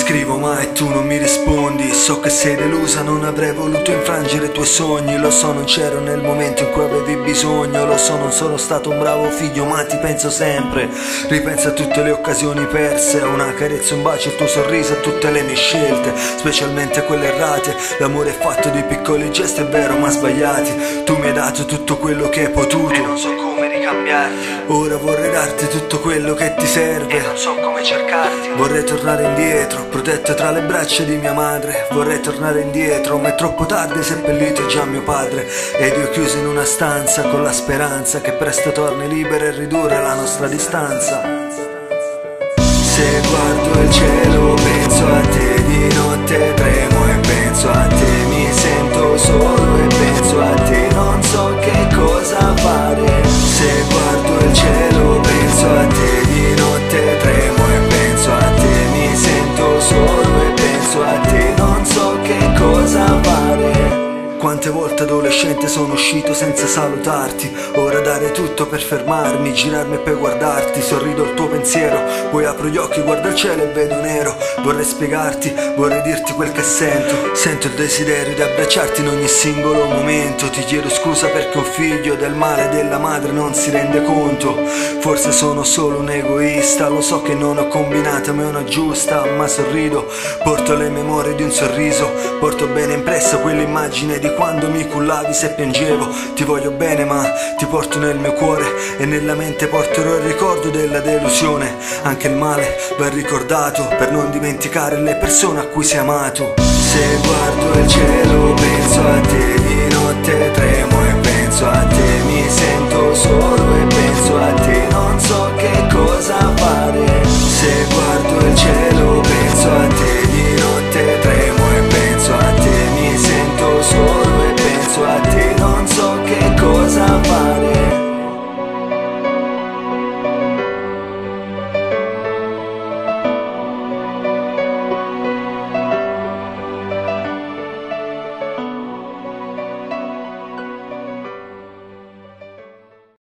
scrivo ma e tu non mi rispondi. So che sei delusa, non avrei voluto infrangere i tuoi sogni. Lo so, non c'ero nel momento in cui avevi bisogno. Lo so, non sono stato un bravo figlio, ma ti penso sempre. Ripenso a tutte le occasioni perse, a una carezza, un bacio, il tuo sorriso, a tutte le mie scelte, specialmente quelle errate. L'amore è fatto di piccoli gesti, è vero, ma sbagliati. Tu mi hai dato tutto quello che hai potuto e non so come ricambiarti. Ora vorrei darti tutto quello che ti serve e non so come cercarti. Vorrei tornare indietro, protetto tra le braccia di mia madre. Vorrei tornare indietro, ma è troppo tardi, seppellito già mio padre. Ed io chiuso in una stanza con la speranza che presto torni libera e ridurre la nostra distanza. Se guardo il cielo penso a te, di notte tremo e penso a te. Mi sento solo e penso a te, non so che cosa fare. Se guardo il cielo penso a te, di notte tremo e penso a te. Mi sento solo e penso a te, non so che cosa fare. Quante volte adolescente sono uscito senza salutarti. Ora dare tutto per fermarmi, girarmi e poi guardarti. Sorrido al tuo pensiero, poi apro gli occhi, guardo il cielo e vedo nero. Vorrei spiegarti, vorrei dirti quel che sento. Sento il desiderio di abbracciarti in ogni singolo momento. Ti chiedo scusa perché un figlio del male della madre non si rende conto. Forse sono solo un egoista, lo so che non ho combinato ma è una giusta. Ma sorrido, porto le memorie di un sorriso. Porto bene impressa quell'immagine di quando mi cullavi se piangevo. Ti voglio bene ma ti porto nel mio cuore e nella mente porterò il ricordo della delusione. Anche il male va ricordato per non dimenticare le persone a cui sei amato. Se guardo il cielo penso